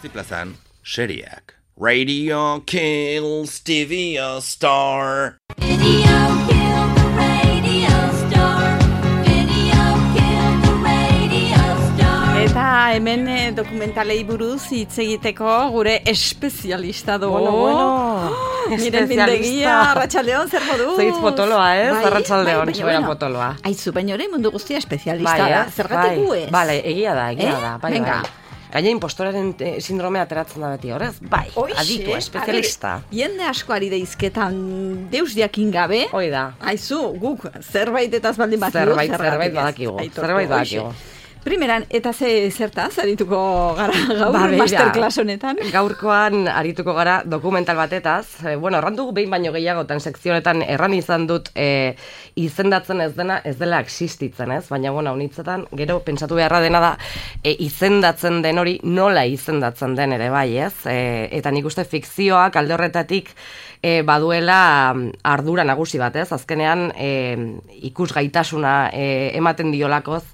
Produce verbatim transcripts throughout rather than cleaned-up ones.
Zortzi plazan, seriak. Radio kills T V star. Video kill the radio star. Video kill the radio star. Eta hemen eh, dokumentalei buruz hitz egiteko gure espezialista dugu. Bueno, bueno. Miren Mindegia, Arratsaldeon, zer moduz? Zeitz potoloa, ez? Bai, Arratsaldeon, bai, baina sobera bueno, potoloa. Aizu, baina ere mundu guztia espezialista Bai, da. ez? Zergatik gu ez? Bale, egia da, egia Eh? da. Bai, Venga. bai. Gaina impostoraren eh, sindromea ateratzen da beti, horrez? Bai, Hoixe, aditu, espezialista. a ber, Jende asko ari deizketan deus jakin gabe. Hoi da. Aizu, guk zerbaitetaz baldin bakigu. Zerbait, zergatik zerbait ez? badakigu, Aitortu, zerbait hoixe. badakigu. Primeran, eta ze zertaz, arituko gara gaur Ba, begira, masterclass honetan. Gaurkoan arituko gara dokumental batetaz. E, bueno, erran dugu behin baino gehiagotan sekzionetan erran izan dut e, izendatzen ez dena ez dela existitzen, ez? Baina, bueno, honitzetan, gero pentsatu beharra dena da e, izendatzen den hori nola izendatzen den ere bai, ez? E, eta nik uste fikzioak alde horretatik e, baduela ardura nagusi bat, ez? Azkenean e, ikusgaitasuna e, ematen diolakoz,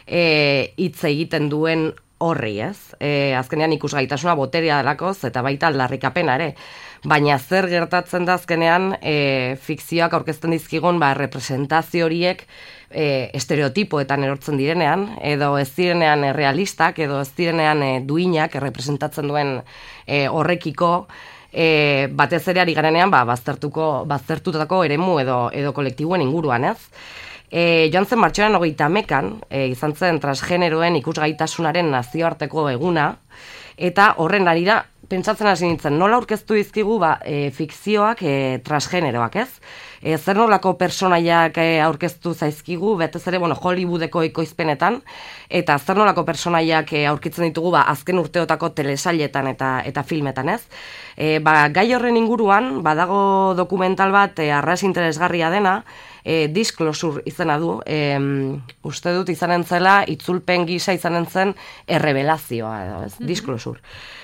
E, hitz egiten duen horri, ez? E, azkenean ikusgaitasuna boterea delakoz eta baita aldarrikapena ere. Baina zer gertatzen da azkenean e, fikzioak aurkezten dizkigun ba, representazio horiek e, estereotipoetan erortzen direnean, edo ez direnean e, realistak, edo ez direnean e, duinak errepresentatzen duen e, horrekiko, e, batez ere ari garenean ba, baztertuko, baztertutako eremu edo, edo kolektibuen inguruan, ez? E, joan zen martxoaren hogeita hamekan, e, izan zen transgeneroen ikusgaitasunaren nazioarteko eguna, eta horren arira, pentsatzen hasi nintzen, nola aurkeztu dizkigu ba, e, fikzioak e, transgeneroak, ez? E, zer nolako personaiak e, aurkeztu zaizkigu, betez ere, bueno, Hollywoodeko ekoizpenetan, eta zer nolako personaiak e, aurkitzen ditugu ba, azken urteotako telesailetan eta, eta filmetan, ez? E, ba, gai horren inguruan, badago dokumental bat e, arras interesgarria dena, E, Disclosure izena du, e, uste dut izanen zela, itzulpen gisa izanen zen errebelazioa, edo, ez? Disclosure.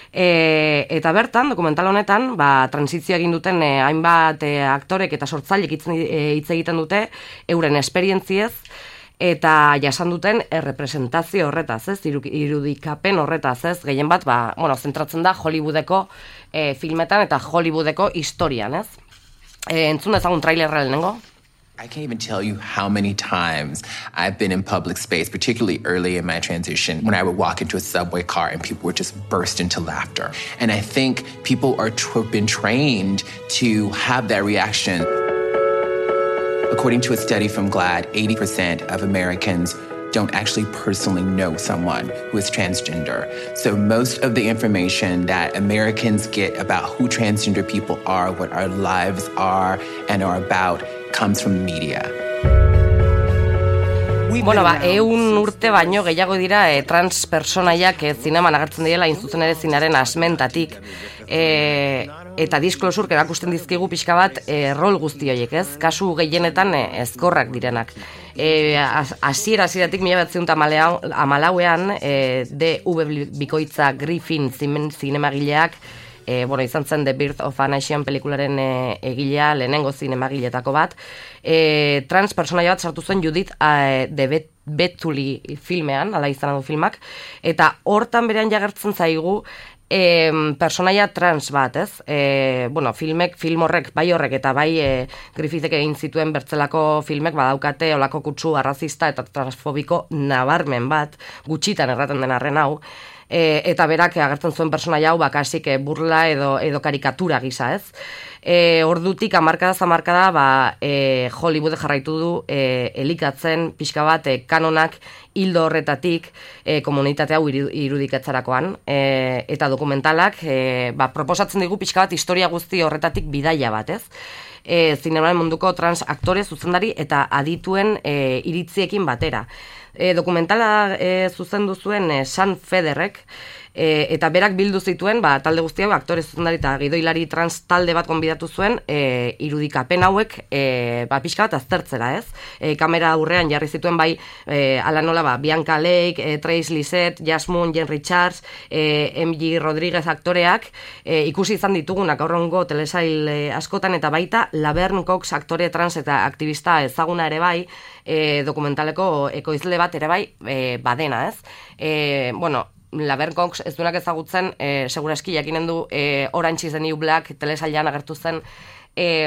E, eta bertan, dokumental honetan, ba, transizio egin duten e, hainbat e, aktorek eta sortzailek hitz e, hitz egiten dute, euren esperientziez, eta jasan duten errepresentazio horretaz, ez? Irudikapen horretaz, ez? Gehien bat, ba, bueno, zentratzen da Hollywoodeko e, filmetan eta Hollywoodeko historian, ez? E, entzun dezagun trailerra lehenengo. I can't even tell you how many times I've been in public space, particularly early in my transition, when I would walk into a subway car and people would just burst into laughter. And I think people are tra- been trained to have that reaction. According to a study from GLAAD, eighty percent of Americans don't actually personally know someone who is transgender. So most of the information that Americans get about who transgender people are, what our lives are and are about, comes from the media. Bueno, ba, eun urte baino gehiago dira e, trans personaiak e, zineman agertzen direla inzuzen ere zinaren asmentatik. E, eta Disclosure erakusten dizkigu pixka bat e, rol guzti horiek, ez? Kasu gehienetan e, ezkorrak direnak. E, asiera asieratik mila batzion amalauean e, D V Bikoitza Griffin zinemagileak E, bueno, izan zen The Birth of a Nation pelikularen e, egilea, lehenengo zinemagiletako bat. E, trans personaia bat sartu zen Judith e, de Bet Betuli filmean, ala izan du filmak, eta hortan berean jagertzen zaigu e, personaia trans bat, ez? E, bueno, filmek, film horrek, bai horrek eta bai e, Griffithek egin zituen bertzelako filmek badaukate olako kutsu arrazista eta transfobiko nabarmen bat, gutxitan erraten den arren hau, E, eta berak agertzen zuen personaia hau bakasik e, burla edo, edo karikatura gisa, ez? E, ordutik amarkada zamarkada ba, e, Hollywood jarraitu du e, elikatzen pixka bat e, kanonak hildo horretatik e, komunitate hau irudikatzerakoan e, eta dokumentalak e, ba, proposatzen digu pixka bat historia guzti horretatik bidaia bat, ez? E, zinemaren munduko trans aktore, zuzendari eta adituen e, iritziekin batera. E, dokumentala e, zuzendu zuen e, Sean Federrek, e, eta berak bildu zituen, ba, talde guztiak, aktore zuzendari eta gidoilari trans talde bat konbidatu zuen, e, irudikapen hauek e, ba, pixka bat aztertzera, ez? E, kamera aurrean jarri zituen bai, e, ala nola, ba, Bianca Lake, e, Trace Lysette, Jasmine, Jen Richards, e, M G Rodriguez aktoreak, e, ikusi izan ditugunak aurrengo telesail e, askotan, eta baita Laverne Cox aktore trans eta aktivista ezaguna ere bai, e, dokumentaleko ekoizle bat ere bai e, badena, ez? E, bueno, Laverne Cox ez duenak ezagutzen, e, seguraski jakinen du e, Orange is the New Black telesailean agertu zen e,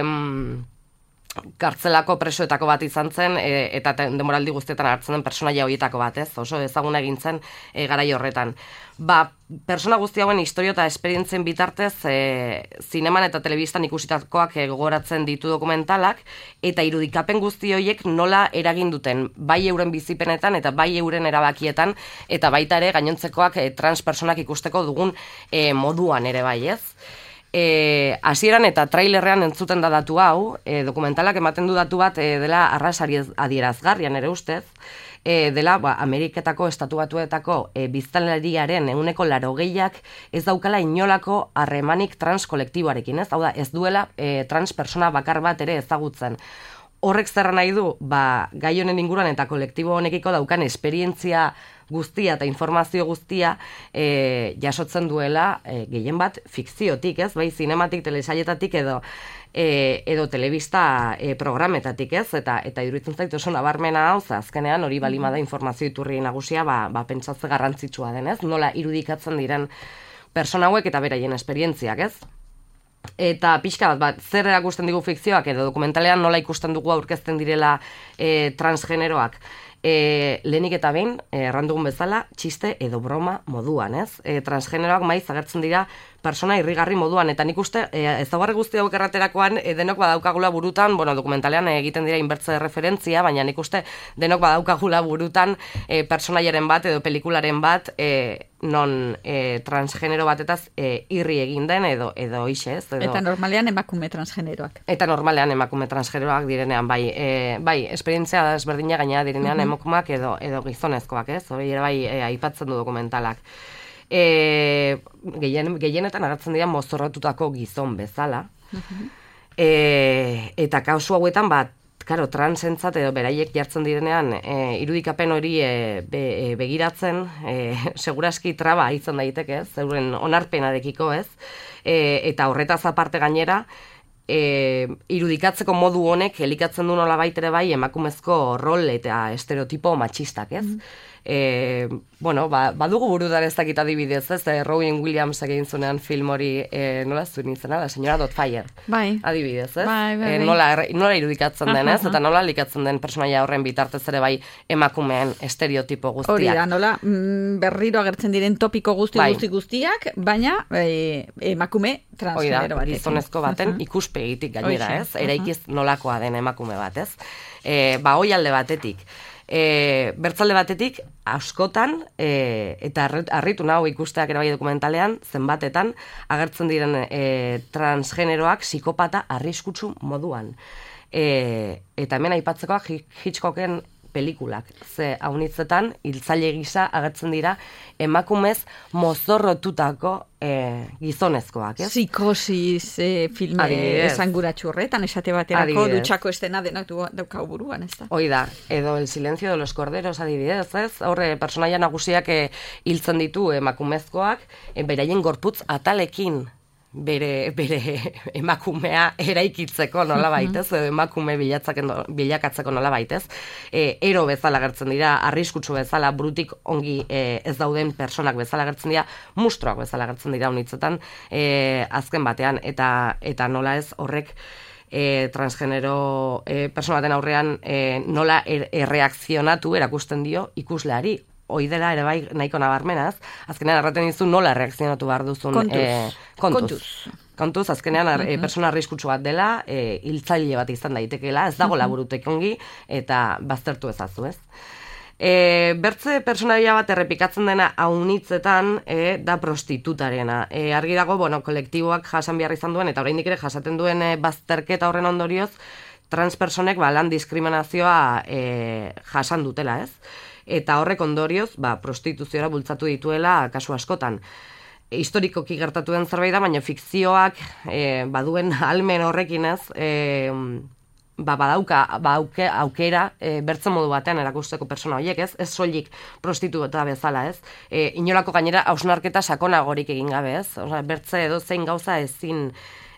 kartzelako presoetako bat izan zen, e, eta denboraldi guztietan hartzen den personaia horietako bat, ez? Oso ezaguna egin zen e, garai horretan. Ba, persona guzti hauen historio eta esperientzien bitartez e, zineman eta telebistan ikusitakoak e, gogoratzen ditu dokumentalak, eta irudikapen guzti horiek nola eragin duten, bai euren bizipenetan eta bai euren erabakietan, eta baita ere gainontzekoak e, trans personak ikusteko dugun e, moduan ere bai, ez? E, hasieran eta trailerrean entzuten da datu hau, e, dokumentalak ematen du datu bat e, dela arrasari adierazgarrian ere ustez, e, dela ba, Ameriketako estatu batuetako e, biztanleriaren ehuneko larogeiak ez daukala inolako harremanik trans kolektiboarekin, ez? Hau da, ez duela e, trans persona bakar bat ere ezagutzen. Horrek zerra nahi du, ba, gai honen inguruan eta kolektibo honekiko daukan esperientzia guztia eta informazio guztia e, jasotzen duela e, gehien bat fikziotik, ez? Bai, zinematik, telesaietatik edo e, edo telebista e, programetatik, ez? Eta eta iruditzen zait oso nabarmena hau, azkenean hori balima da informazio iturri nagusia, ba, ba pentsatze garrantzitsua den, ez? Nola irudikatzen diren persona hauek eta beraien esperientziak, ez? Eta pixka bat, bat, zer erakusten digu fikzioak edo dokumentalean nola ikusten dugu aurkezten direla e, transgeneroak. E, lehenik eta behin, erran dugun bezala, txiste edo broma moduan, ez? E, transgeneroak maiz agertzen dira persona irrigarri moduan, eta nik uste, e, ezaugarri guzti hauek erraterakoan, e, denok badaukagula burutan, bueno, dokumentalean egiten dira inbertze referentzia, baina nik uste denok badaukagula burutan e, personaiaren bat edo pelikularen bat, e, non e, transgenero batetaz e, irri egin den edo edo ixe, ez? Edo... Eta normalean emakume transgeneroak. Eta normalean emakume transgeneroak direnean, bai, e, bai, esperientzia ezberdina gainera direnean Mhm. emakumeak edo edo gizonezkoak, ez? Hori ere bai e, aipatzen du dokumentalak. E, gehien, gehienetan agertzen dira mozorratutako gizon bezala. E, eta kausu hauetan bat, karo, transentzat edo beraiek jartzen direnean e, irudikapen hori e, be, e, begiratzen, e, seguraski traba izan daiteke, ez? Euren onarpenarekiko, ez? E, eta horretaz aparte gainera, e, irudikatzeko modu honek elikatzen du nolabait ere bai emakumezko rol eta estereotipo matxistak, ez? E, bueno, ba, badugu burutan ez dakit adibidez, ez? E, Robin Williams egin zunean film hori, e, nola zuen izena, la señora Doubtfire. Bai. Adibidez, ez? Bai, bai, E, bai. nola, erre- nola irudikatzen den, ez? Aha, aha. Eta nola likatzen den personaia horren bitartez ere bai emakumeen estereotipo guztiak. Hori da, nola, mm, berriro agertzen diren topiko guzti Bai. guzti guztiak, baina e, emakume Hoi da, transgenero batekin. gizonezko baten Aha. ikuspegitik gainera, Hoxe, ez? Eraikiz nolakoa den emakume bat, ez? E, ba, hoi alde batetik. E, bertzalde batetik, askotan, e, eta harri- harritu nau ikusteak ere bai dokumentalean, zenbatetan, agertzen diren e, transgeneroak psikopata arriskutsu moduan. E, eta hemen aipatzekoak Hi- Hitchcocken pelikulak. Ze haunitzetan, hiltzaile gisa agertzen dira emakumez mozorrotutako e, gizonezkoak, ez? Psikosis e, filme Adibidez. esanguratsu horretan, esate baterako Adibidez. dutxako estena denok du- daukau buruan, ez da? Hoi da, edo El silencio de los corderos adibidez, ez? Horre, personaia nagusiak eh, hiltzen ditu emakumezkoak, eh, beraien gorputz atalekin bere, bere emakumea eraikitzeko nolabait, ez? Edo emakume bilatzaken, bilakatzeko nolabait, ez? E, ero bezala gertzen dira, arriskutsu bezala, burutik ongi e, ez dauden personak bezala gertzen dira, mustroak bezala gertzen dira unitzetan, e, azken batean, eta, eta nola ez horrek e, transgenero e, persona baten aurrean e, nola er, erreakzionatu erakusten dio ikusleari. Hoi dela ere bai nahiko nabarmenaz, azkenean erraten dizu nola erreakzionatu behar duzun. Kontuz. E, kontuz. Kontuz. Kontuz, azkenean ar, e, persona arriskutsu bat dela, e, hiltzaile bat izan daitekeela, ez dago laburutek ongi, eta baztertu ezazu, ez? E, bertze personaia bat errepikatzen dena haunitzetan e, da prostitutarena. E, argi dago, bueno, kolektiboak jasan behar izan duen, eta oraindik ere jasaten duen e, bazterketa horren ondorioz, transpersonek ba, lan diskriminazioa e, jasan dutela, ez? Eta horrek ondorioz, ba, prostituziora bultzatu dituela kasu askotan. Historikoki gertatu den zerbait da, baina fikzioak e, baduen almen horrekin, ez, e, ba, badauka ba, auke, aukera e, bertzen modu batean erakusteko persona horiek, ez? Ez soilik prostituta bezala, ez? E, inolako gainera hausnarketa sakonagorik egin gabe, ez? Osea, bertze edo zein gauza ezin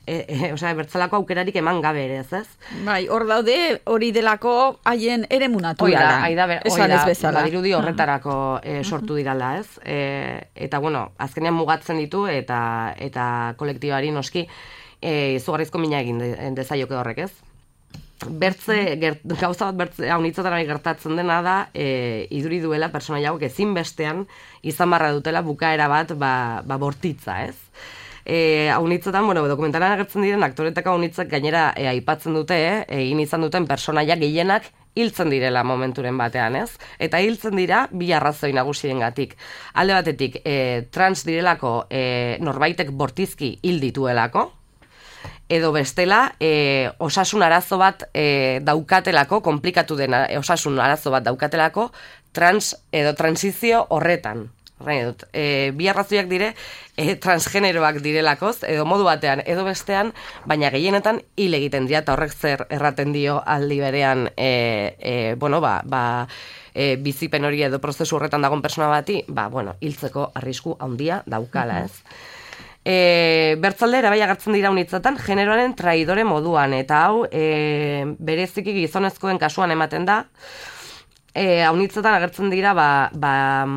e, e, osea, bertzelako aukerarik eman gabe ere, ez ez? Bai, hor daude hori delako haien ere munatu Hoi da, dara. hoi da, ber- hoi Esan da, ez bezala. badirudi horretarako e, sortu dirala, ez? E, eta, bueno, azkenean mugatzen ditu eta eta kolektibari noski e, izugarrizko mina egin de, dezaioke horrek, ez? Bertze, gert, gauza bat bertze, haunitzotan ari gertatzen dena da, e, iduri duela pertsonaia hauek ezinbestean izan barra dutela bukaera bat, ba, ba bortitza, ez? E, haunitzotan, bueno, dokumentalan agertzen diren aktoretako haunitzak gainera e, aipatzen dute, eh, egin izan duten pertsonaia gehienak hiltzen direla momenturen batean, ez? Eta hiltzen dira bi arrazoi nagusiengatik. Alde batetik, e, trans direlako e, norbaitek bortizki hil dituelako, edo bestela, e, osasun arazo bat e, daukatelako, komplikatu dena e, osasun arazo bat daukatelako, trans edo transizio horretan. Horrein dut, e, bi arrazoiak dire, e, transgeneroak direlakoz, edo modu batean, edo bestean, baina gehienetan hil egiten dira, eta horrek zer erraten dio aldi berean, e, e, bueno, ba, ba, e, bizipen hori edo prozesu horretan dagoen persona bati, ba, bueno, hiltzeko arrisku handia daukala, ez? E, bertzalde bai agertzen dira unitzatan generoaren traidore moduan, eta hau e, bereziki gizonezkoen kasuan ematen da, e, unitzatan agertzen dira ba, ba,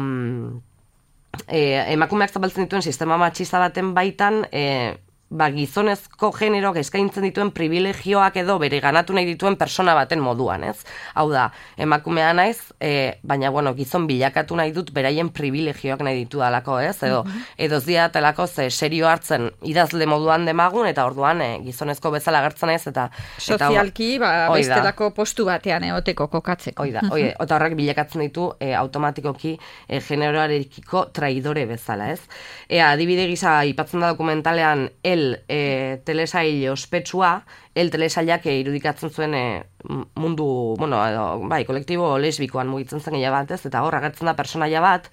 e, emakumeak zabaltzen dituen sistema matxista baten baitan, e, ba, gizonezko generoak eskaintzen dituen privilegioak edo bere ganatu nahi dituen persona baten moduan, ez? Hau da, emakumea naiz, e, baina, bueno, gizon bilakatu nahi dut beraien privilegioak nahi ditu dalako, ez? Edo, edo ziatelako ze serio hartzen idazle moduan demagun, eta orduan e, gizonezko bezala agertzen naiz, eta... Sozialki, ba, Hoi da. bestelako postu batean eoteko kokatzeko. Hoi da, hoi, eta horrek bilakatzen ditu e, automatikoki e, generoarekiko traidore bezala, ez? Ea, adibide gisa aipatzen da dokumentalean el e, telesail ospetsua, el telesailak e, irudikatzen zuen e, mundu, bueno, edo, bai, kolektibo lesbikoan mugitzen zen gehiago bat, ez? Eta hor agertzen da personaia bat,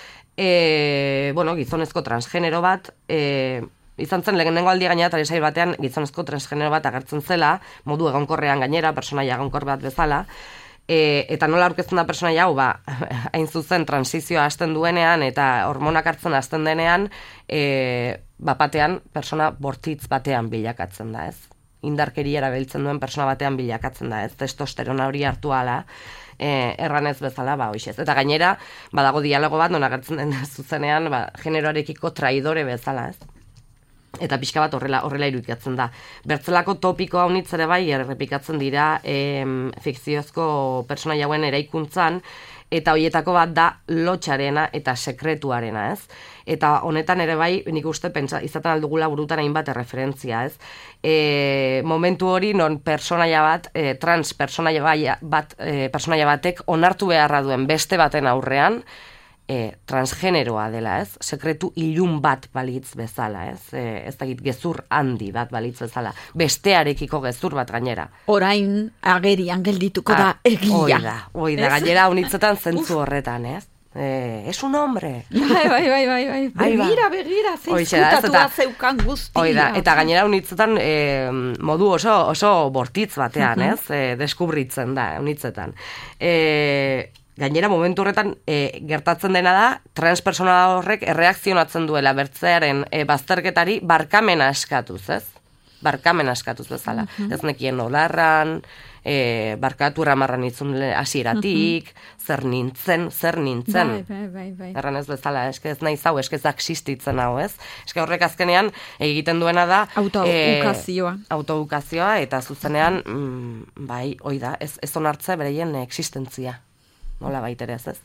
e, bueno, gizonezko transgenero bat, e, izan zen lehenengo aldia gainera telesail batean gizonezko transgenero bat agertzen zela, modu egonkorrean gainera, personaia egonkor bat bezala, E, eta nola aurkezten da personaia hau, ba, hain zuzen transizioa hasten duenean eta hormonak hartzen hasten denean, e, bapatean persona bortitz batean bilakatzen da, ez? Indarkeria erabiltzen duen persona batean bilakatzen da, ez? Testosterona hori hartu ala, e, erranez bezala, ba, hoixez. Eta gainera, badago dialogo bat, non agertzen den zuzenean, ba, generoarekiko traidore bezala, ez? Eta pixka bat horrela horrela irudikatzen da. Bertzelako topiko haunitz ere bai errepikatzen dira em, fikziozko pertsonaia hauen eraikuntzan, eta hoietako bat da lotxarena eta sekretuarena, ez? Eta honetan ere bai, nik uste pentsa, izaten aldugula burutan hainbat erreferentzia, ez? E, momentu hori non pertsonaia bat, e, trans pertsonaia bat, e, pertsonaia batek onartu beharra duen beste baten aurrean, E, transgeneroa dela, ez? Sekretu ilun bat balitz bezala, ez? E, ez dakit gezur handi bat balitz bezala. Bestearekiko gezur bat gainera. Orain agerian geldituko da egia. Hoi da, hoi da, Ez? gainera unitzetan zentzu horretan, ez? E, es un hombre. Bai, bai, bai, bai, bai. Ai, ba. Begira, begira, Hoixe da, ez, zeizkutatua eta- zeukan guztia. Hoi da, eta gainera unitzetan e, modu oso, oso bortitz batean, ez? E, deskubritzen da, unitzetan. E, Gainera, momentu horretan e, gertatzen dena da, transpersona horrek erreakzionatzen duela bertzearen e, bazterketari barkamena eskatuz, ez? Barkamena eskatuz bezala. Ez nekien olarran, e, barkatu ramarran itzun hasieratik, zer nintzen, zer nintzen. Bai, bai, bai, bai. Erran ez bezala, eske ez naiz hau, eske ez da existitzen hau, ez? Eske horrek azkenean egiten duena da... Autoukazioa. E, autoukazioa, eta zuzenean, mm, bai, hoi da, ez, ez onartze bereien existentzia. Nola baitere ez ez.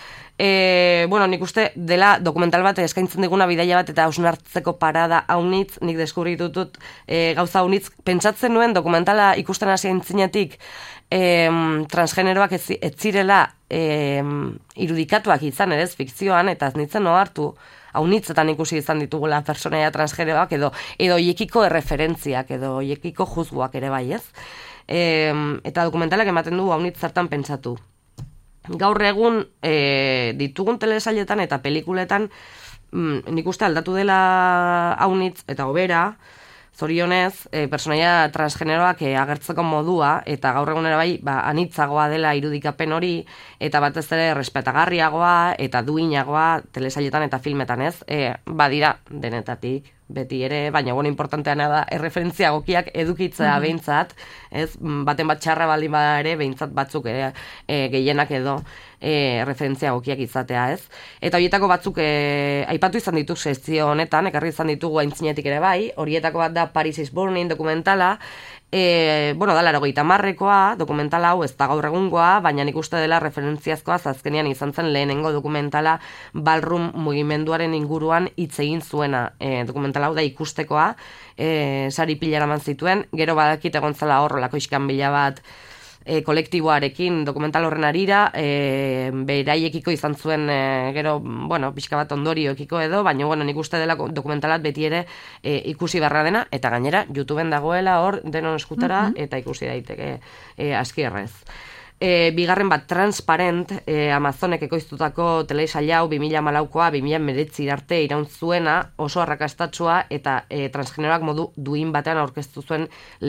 E, bueno, nik uste dela dokumental bat eskaintzen diguna bidaia bat eta hausnartzeko parada haunitz, nik deskubritu dut e, gauza haunitz, pentsatzen nuen dokumentala ikusten hasi aintzinetik e, transgeneroak ez, ez zirela e, irudikatuak izan ere ez fikzioan, eta ez nintzen ohartu haunitzetan ikusi izan ditugula pertsonaia transgeneroak edo edo hiekiko erreferentziak edo hiekiko juzguak ere bai ez. E, eta dokumentalak ematen du haunitz zertan pentsatu. Gaur egun e, ditugun telesailetan eta pelikuletan mm, nik uste aldatu dela haunitz eta hobera, zorionez, e, personaia transgeneroak e, agertzeko modua, eta gaur egunera bai, ba, anitzagoa dela irudikapen hori, eta batez ere respetagarriagoa eta duinagoa telesailetan eta filmetan, ez? E, badira denetatik, beti ere, baina bueno, importanteana da erreferentzia egokiak edukitzea behintzat, ez, baten bat txarra baldin bada ere, behintzat batzuk ere e, gehienak edo e, referentzia egokiak izatea, ez? Eta horietako batzuk e, aipatu izan ditu sezio honetan, ekarri izan ditugu aintzinetik ere bai, horietako bat da Paris is Burning dokumentala, E, bueno, da larogeita hamarrekoa, dokumentala hau ez da gaur egungoa, baina nik uste dela referentziazkoa azkenean izan zen lehenengo dokumentala ballroom mugimenduaren inguruan hitz egin zuena. E, dokumentala hau da ikustekoa, e, sari pila eraman zituen, gero badakit egon zela horrelako iskanbila bat E, kolektiboarekin dokumental horren arira, e, beraiekiko izan zuen e, gero, bueno, pixka bat ondorioekiko edo, baina bueno, nik uste dela dokumentalat beti ere e, ikusi barra dena, eta gainera YouTubeen dagoela hor denon eskutara, eta ikusi daiteke e, askierrez. E, bigarren bat Transparent, e, Amazonek ekoiztutako telesail hau bi mila hamalaukoa, bi mila hemeretzi arte iraun zuena, oso arrakastatsua eta e, transgeneroak modu duin batean aurkeztu zuen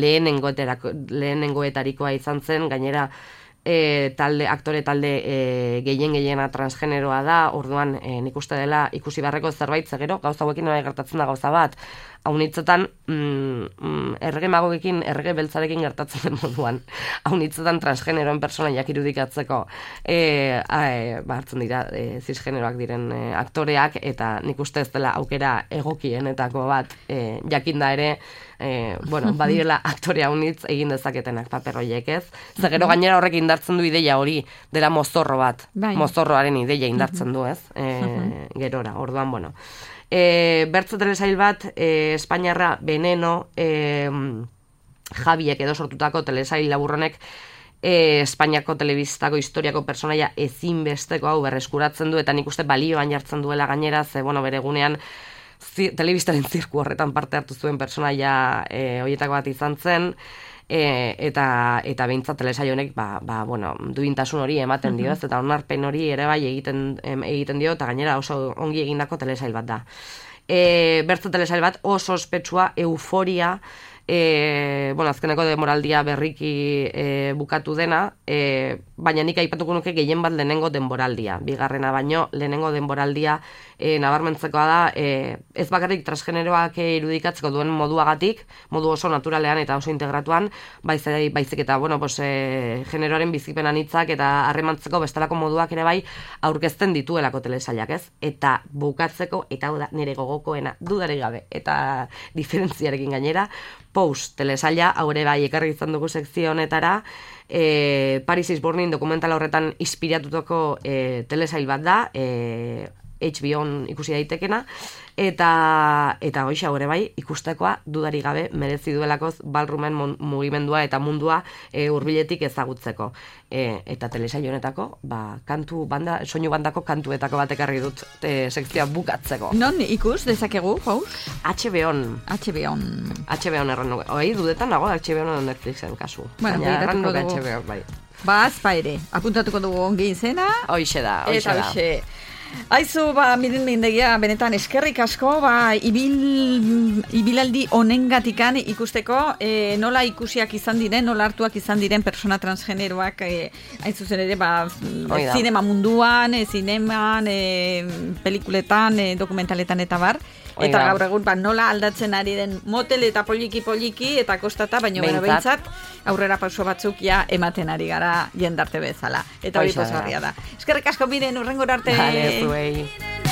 lehenengoetarikoa izan zen, gainera e, talde, aktore talde e, gehien gehiena transgeneroa da, orduan e, nik uste dela ikusi beharreko zerbait, zegero, gauza hauekin nola gertatzen da gauza bat, haunitzetan mm, mm, errege magoekin, errege beltzarekin gertatzen den moduan, haunitzetan transgeneroen personaiak irudikatzeko e, e, ba, hartzen dira e, cisgeneroak diren e, aktoreak, eta nik uste ez dela aukera egokienetako bat, e, jakinda ere, e, bueno, badirela aktore haunitz egin dezaketenak paper horiek, ez? Zegero gainera horrek indartzen du ideia hori, dela mozorro bat, Bai. mozorroaren ideia indartzen du, ez? E, gerora, orduan, bueno. E, bertso telesail bat, e, Espainiarra Veneno, e, Javiek edo sortutako telesail laburronek, e, Espainiako telebistako historiako personaia ezinbesteko hau berreskuratzen du, eta nik uste balioan jartzen duela gainera, ze, bueno, bere egunean zi, telebistaren zirku horretan parte hartu zuen personaia e, horietako bat izan zen, E, eta eta behintzat telesail honek ba, ba, bueno, duintasun hori ematen dio, ez, eta onarpen hori ere bai egiten, em, egiten dio, eta gainera oso ongi egindako telesail bat da. E, bertso telesail bat oso ospetsua, Euforia, e, bueno, azkeneko denboraldia berriki e, bukatu dena, e, baina nik aipatuko nuke gehien bat lehenengo denboraldia, bigarrena baino lehenengo denboraldia e, nabarmentzekoa da, e, ez bakarrik transgeneroak irudikatzeko duen moduagatik, modu oso naturalean eta oso integratuan, baizik, baizik eta, bueno, pues, e, generoaren bizipen anitzak eta harremantzeko bestelako moduak ere bai aurkezten dituelako telesailak, ez? Eta bukatzeko, eta hau da nire gogokoena dudarik gabe, eta diferentziarekin gainera, Post telesaila, haure bai ekarri izan dugu sekzio honetara, e, Paris is Burning dokumental horretan inspiratutako e, telesail bat da, e, H B On ikusi daitekena, eta eta hoxe haure bai ikustekoa dudari gabe merezi duelakoz ballroomen mugimendua eta mundua e, hurbiletik ezagutzeko. E, eta telesail honetako, ba, kantu banda, soinu bandako kantuetako bat ekarri dut e, sekzioa bukatzeko. Non ikus dezakegu, Paus? H B On. H B On. H B On erran nuke. Oei, dudetan nago H B On edo Netflixen kasu. Bueno, baina erran nuke dugu. H B On, bai. Ba, azpa ere, apuntatuko dugu ongi izena. Hoixe da, hoixe Eta da. hoxe. Aizu, ba, miren mindegia, benetan eskerrik asko, ba, ibil, ibilaldi honengatikan ikusteko, e, nola ikusiak izan diren, nola hartuak izan diren persona transgeneroak, e, hain zuzen ere, ba, Hoi da. zinema munduan, e, zineman, e, pelikuletan, e, dokumentaletan eta bar. Hoi Eta da. gaur egun, ba, nola aldatzen ari den motel eta poliki-poliki eta kostata, baina bueno, Behintzat. behintzat aurrera pauso batzuk ja ematen ari gara jendarte bezala. Eta hori Hoxe da. pozgarria da. Eskerrik asko miren, urrengora arte. Vale, zuei.